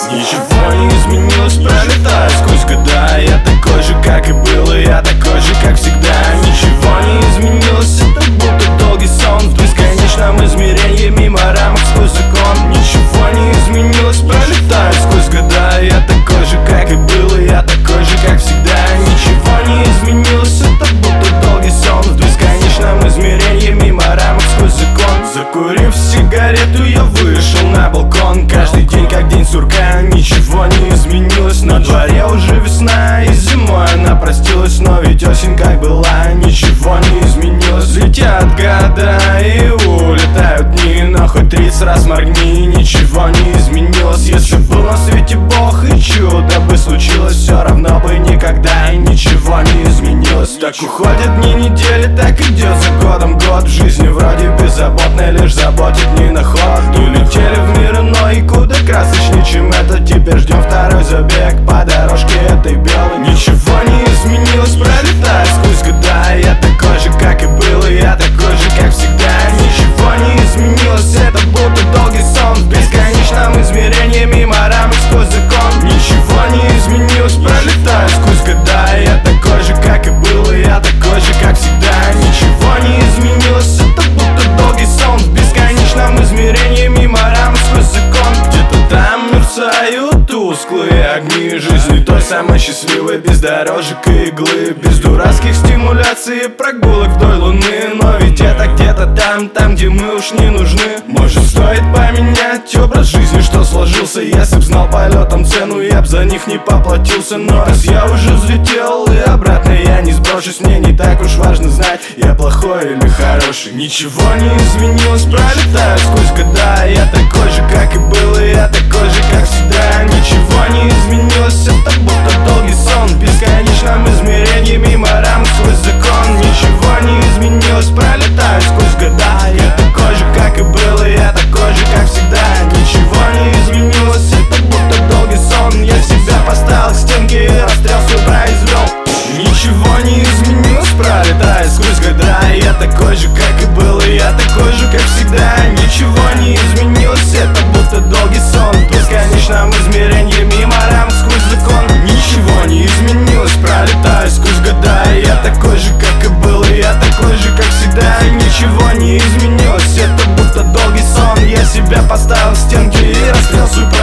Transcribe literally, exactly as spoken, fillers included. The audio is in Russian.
Ничего не изменилось, пролетая сквозь года. Я такой же, как и был, и я такой же, как всегда. Ничего не изменилось, это будто долгий сон в бесконечном измерении, мимо рамок сквозь закон. Ничего не изменилось, пролетая сквозь года. Я такой же, как и был, и я такой же, как всегда. Ничего не изменилось, это будто долгий сон в бесконечном измерении, мимо рамок сквозь закон. Закурив сигарету, я вышел на балкон. Каждый день как день сурка, ничего не изменилось. На дворе уже весна, и зимой она простилась. Но ведь осень как была, ничего не изменилось. Летят года и улетают дни, но хоть тридцать раз моргни, ничего не изменилось. Если был на свете Бог и чудо бы случилось, все равно бы никогда и ничего не изменилось. Так уходят дни, недели, так идет за годом год. В жизни вроде беззаботной, лишь заботит не на ход. Улетели в мир иной, куда красочнее, чем это. Теперь ждем второй забег по дорожке этой белой. Ничего не изменилось, пролетая сквозь года. Я такой же, как и был, и я такой же, как всегда. Ничего не изменилось, это будто долгий сон в бесконечном измерении, мимо рамок сквозь закон. Ничего не изменилось, пролетая сквозь года. Я такой же, как и был, и я такой же, как всегда. Ничего не изменилось, это будто долгий сон в бесконечном измерении, мимо рамок сквозь закон. Где-то там мерцают тусклые огни жизни, той самой счастливой, без дорожек и иглы, без дурацких стимуляций и прогулок вдоль луны. Но ведь это где-то там, там, где мы уж не нужны. Может, стоит поменять образ жизни, что сложился. Если б знал полетом цену, я б за них не поплатился. Но раз я уже взлетел и обратно я не сброшусь, мне не так уж важно знать, я плохой или хороший. Ничего не изменилось, пролетая сквозь года. Я такой же, как и был, и я такой же, как всегда. Ничего не изменилось, это будто долгий сон в бесконечном измерении, мимо рамок сквозь закон. Ничего не изменилось, пролетая сквозь года. Я такой же, как и был, и я такой же, как всегда. Ничего не изменилось, это будто долгий сон. Я себя поставил к стенке и расстрел свой произвел. Ничего не изменилось, пролетая сквозь года. Я такой же, как и был, и я такой же, как всегда. Ничего не изменилось, это будто долгий сон в бесконечном измерении, мимо рамок сквозь закон. Ничего не изменилось, пролетая сквозь года. Я такой же, как и был, и я такой же, как всегда. Ничего не изменилось, это будто долгий сон. Я себя поставил в стенки и расстрел свой